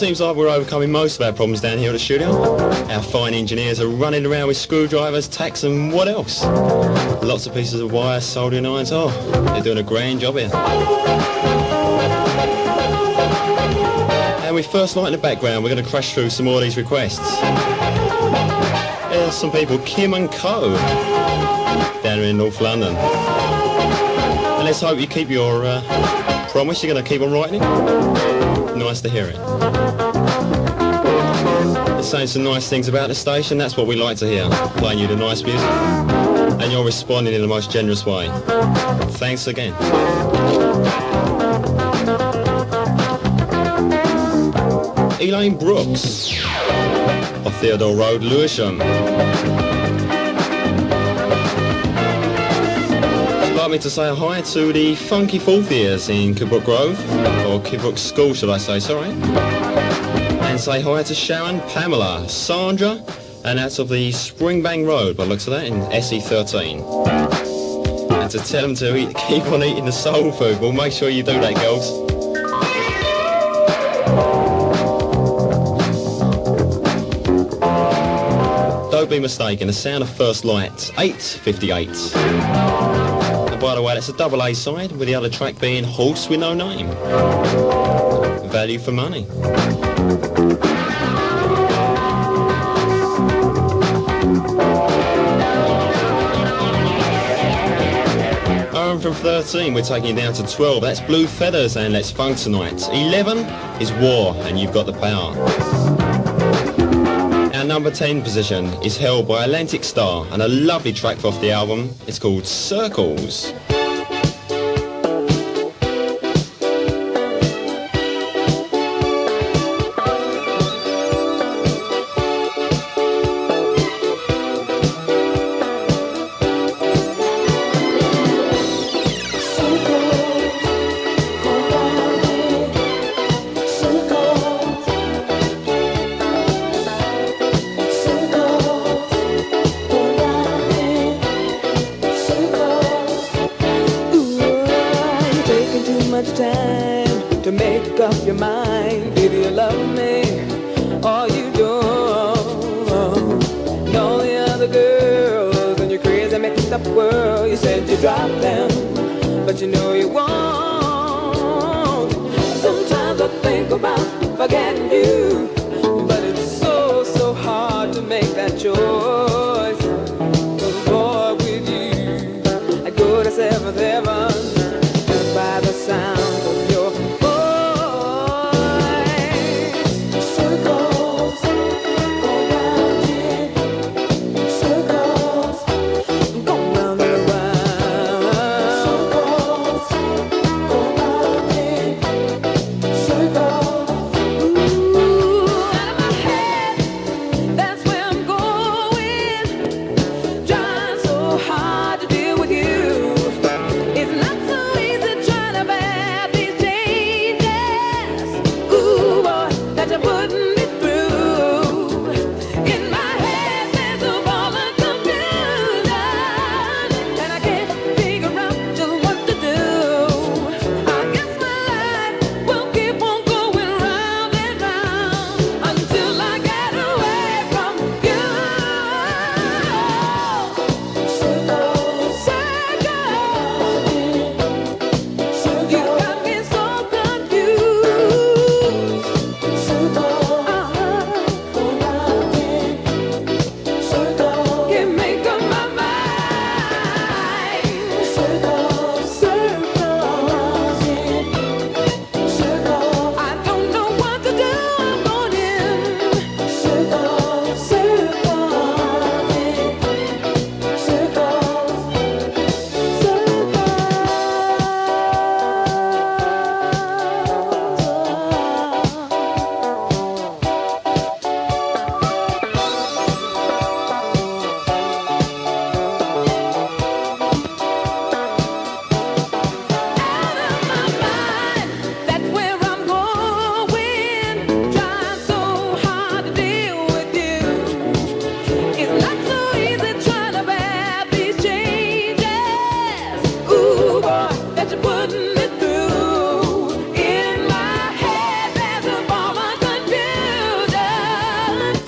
seems like we're overcoming most of our problems down here at the studio. Our fine engineers are running around with screwdrivers, tacks and what else? Lots of pieces of wire, soldering irons. Oh, they're doing a grand job here. And with First Light in the background, we're going to crash through some more of these requests. There's some people, Kim and Co, down here in North London. And let's hope you keep your promise. You're going to keep on writing it. Nice to hear it. They're saying some nice things about the station. That's what we like to hear, playing you the nice music. And you're responding in the most generous way. Thanks again. Elaine Brooks of Theodore Road, Lewisham. She'd like me to say hi to the funky fourth years in Kidbrooke Grove, or Kidbrooke School should I say, sorry. And say hi to Sharon, Pamela, Sandra, and that's of the Springbank Road, by the looks of that, in SE13. And to tell them to keep on eating the soul food. Well, make sure you do that, girls. Don't be mistaken, the sound of First Light, 8:58. And by the way, that's a double A side, with the other track being Horse with No Name. Value for money. From 13, we're taking it down to 12. That's Blue Feathers and Let's Funk Tonight. 11 is War and You've Got the Power. Our number 10 position is held by Atlantic Star, and a lovely track off the album. It's called Circles. Time to make up your mind. If you love me, all you do. And all the other girls and your crazy mixed up world, you said you drop them, but you know you won't. Sometimes I think about forgetting you, but it's so hard to make that choice. Boy, with you, I go to seventh heaven just by the sound of your voice. Circles go round in circles, go round and round. Circles go round in circles. Ooh,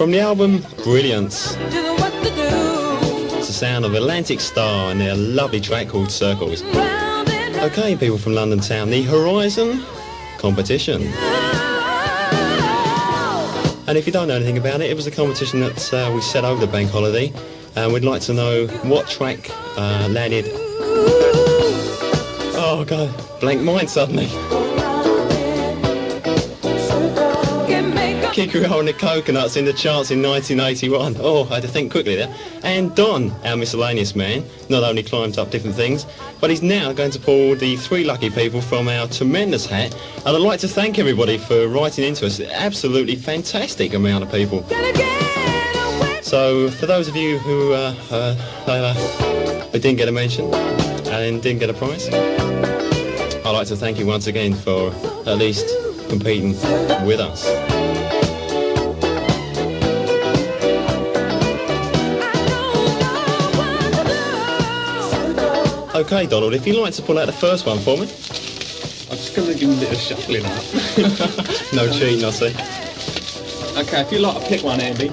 From the album Brilliance, just what to do. it's the sound of Atlantic Star and their lovely track called Circles. Round and round. Okay, people from London town, the Horizon competition. And if you don't know anything about it, it was a competition that we set over the bank holiday, and we'd like to know what track landed. Oh god, blank mind suddenly. Can make a Kick Around the Coconuts in the charts in 1981. Oh, I had to think quickly there. And Don, our miscellaneous man, not only climbed up different things, but he's now going to pull the 3 lucky people from our tremendous hat. And I'd like to thank everybody for writing into us. Absolutely fantastic amount of people. gonna get away. So for those of you who didn't get a mention and didn't get a prize, I'd like to thank you once again for at least competing with us. Okay, Donald, if you'd like to pull out the first one for me. I'm just going to give him a bit of shuffling up. No cheating, I see. Okay, if you'd like to pick one, Andy.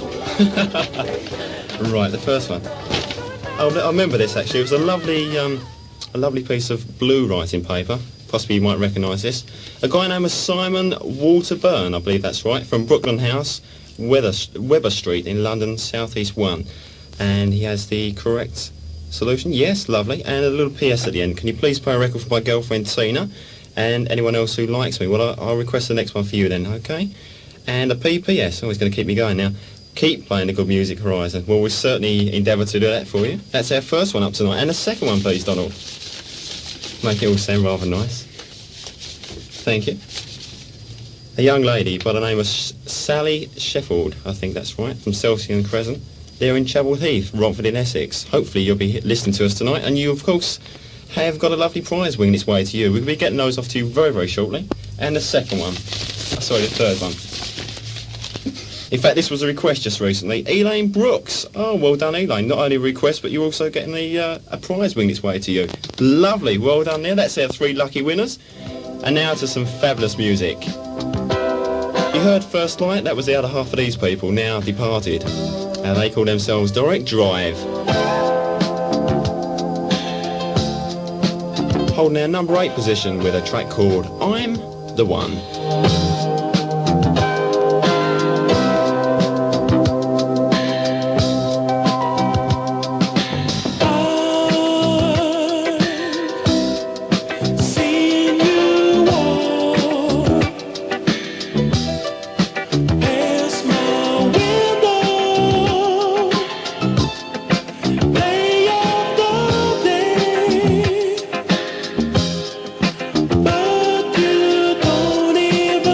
Right, the first one. Oh, I remember this actually. It was a lovely piece of blue writing paper. Possibly you might recognise this. A guy named Simon Waterburn, I believe that's right, from Brooklyn House, Weber Street in London, South East 1. And he has the correct solution. Yes, lovely. And a little PS at the end. Can you please play a record for my girlfriend Tina and anyone else who likes me? Well, I'll request the next one for you then, okay? And a PPS. Always going to keep me going now. Keep playing the good music, Horizon. Well, we'll certainly endeavour to do that for you. That's our first one up tonight. And the second one, please, Donald. Make it all sound rather nice. Thank you. A young lady by the name of Sally Sheffield, I think that's right, from Celsius Crescent. They're in Chapel Heath, Romford in Essex. Hopefully you'll be listening to us tonight, and you, of course, have got a lovely prize winging its way to you. We'll be getting those off to you very, very shortly. And the second one. Sorry, the third one. In fact, this was a request just recently. Elaine Brooks. Oh, well done, Elaine. Not only a request, but you're also getting a prize winging its way to you. Lovely. Well done there. That's our 3 lucky winners. And now to some fabulous music. You heard First Light. That was the other half of these people, now departed. And they call themselves Direct Drive. Holding our number 8 position with a track called I'm the One. But you don't even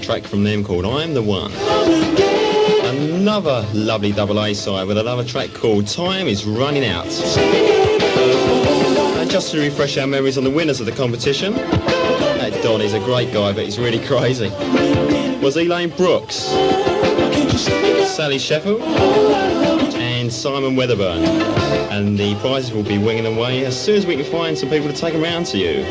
track from them called I'm the One. Another lovely double A side with another track called Time Is Running Out. And just to refresh our memories on the winners of the competition, that Don is a great guy, but he's really crazy, was Elaine Brooks, Sally Sheffield and Simon Weatherburn. And the prizes will be winging away as soon as we can find some people to take them round to you.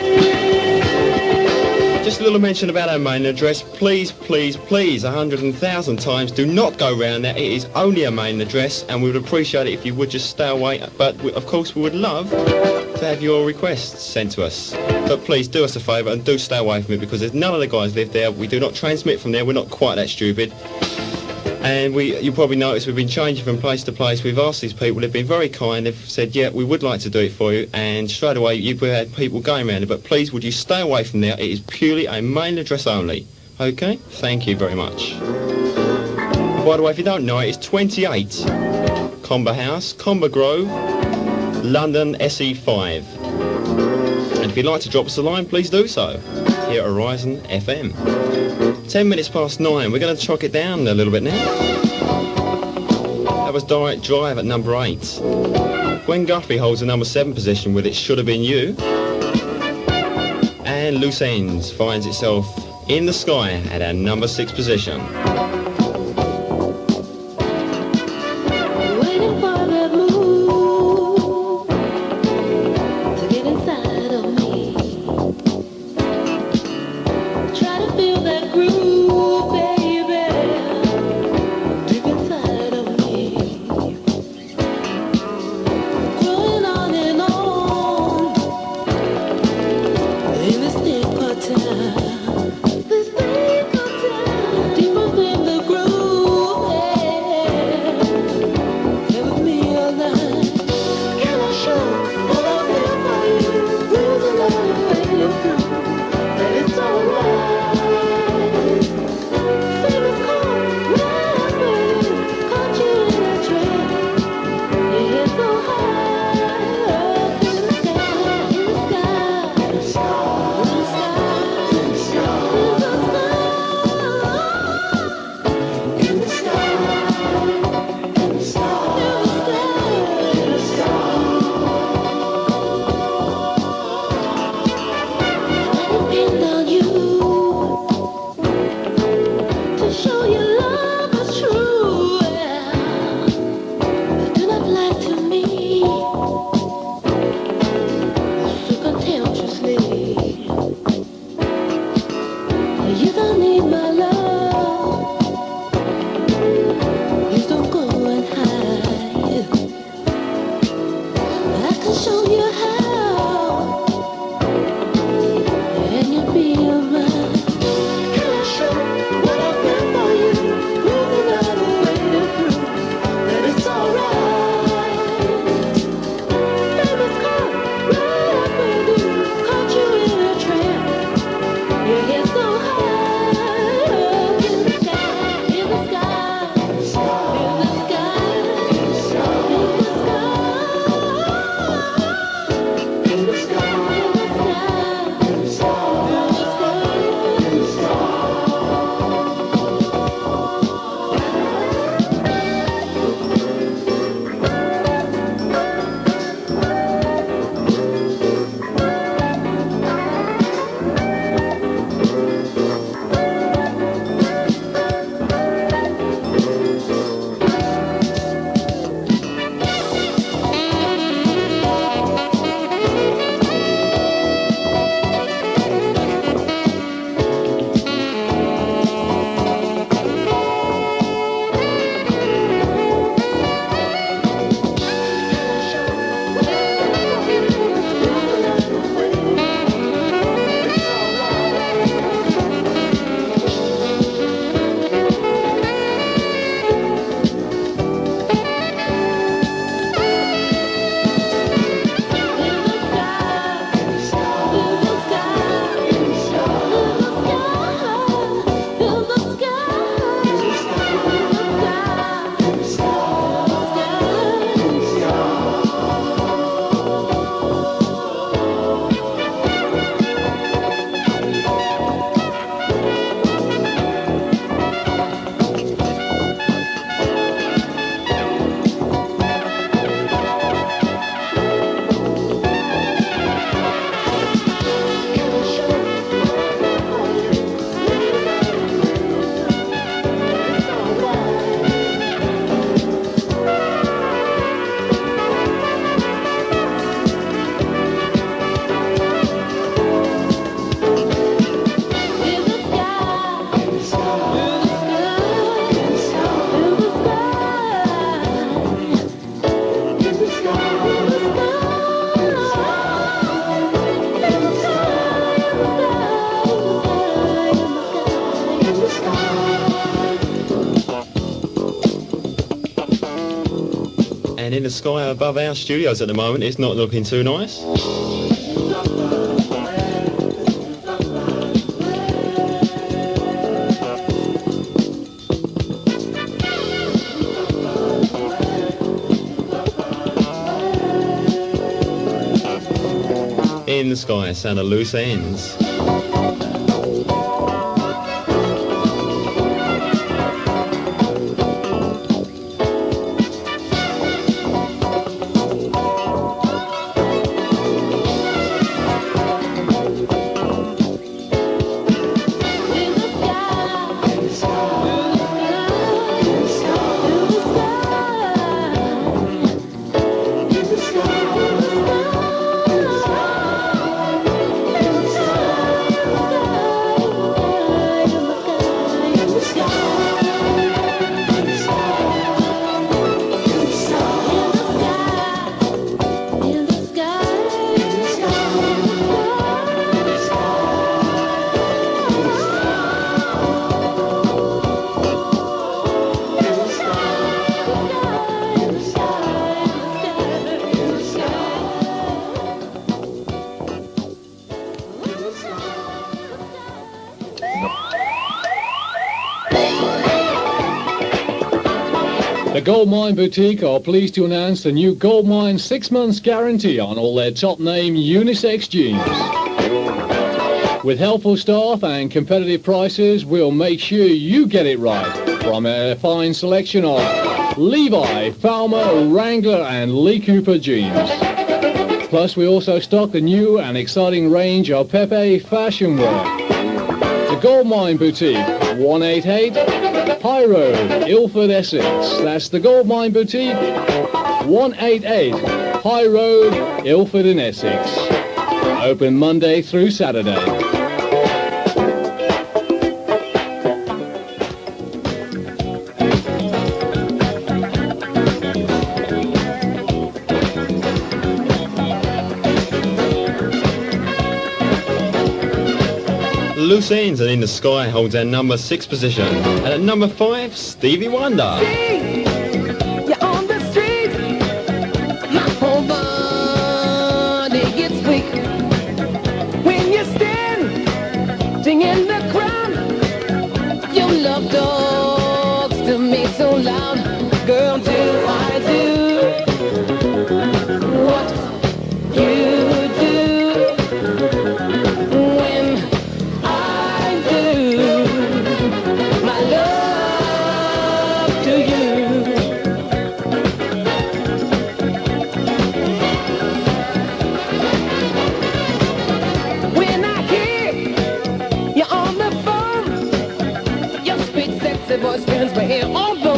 Just a little mention about our main address. Please, please, please, 100,000 times, do not go round there. It is only a main address, and we would appreciate it if you would just stay away. But of course, we would love to have your requests sent to us. But please do us a favour and do stay away from it, because there's none of the guys live there. We do not transmit from there. We're not quite that stupid. And you probably noticed we've been changing from place to place. We've asked these people, they've been very kind, they've said, yeah, we would like to do it for you, and straight away you've had people going around it, but please would you stay away from there. It is purely a main address only. Okay? Thank you very much. By the way, if you don't know it, it's 28 Comber House, Comber Grove, London SE5. And if you'd like to drop us a line, please do so here at Horizon FM. 10 minutes past 9. We're going to chalk it down a little bit now. That was Direct Drive at number 8. Gwen Guthrie holds the number 7 position with It Should Have Been You. And Loose Ends finds itself in the sky at our number 6 position. Deeper than the in the sky above our studios at the moment, it's not looking too nice. In the sky, sound of loose ends. The Goldmine Boutique are pleased to announce the new Goldmine 6 months guarantee on all their top name unisex jeans. With helpful staff and competitive prices, we'll make sure you get it right. From a fine selection of Levi, Falmer, Wrangler and Lee Cooper jeans. Plus we also stock the new and exciting range of Pepe fashion wear. The Goldmine Boutique, 188 High Road, Ilford, Essex. That's the Goldmine Boutique, 188 High Road, Ilford in Essex. Open Monday through Saturday. Loose Ends and In the Sky holds our number 6 position. And at number 5, Stevie Wonder. You're on the street, my whole body gets weak. When you're standing in the crowd, your love talks to me so loud. Girl, do I do what you do when I do my love to you? When I hear you on the phone, your sweet sexy voice turns my head on.